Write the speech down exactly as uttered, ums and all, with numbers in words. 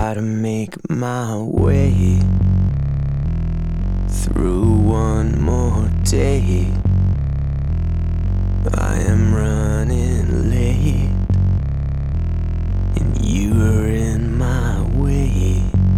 try to make my way through one more day.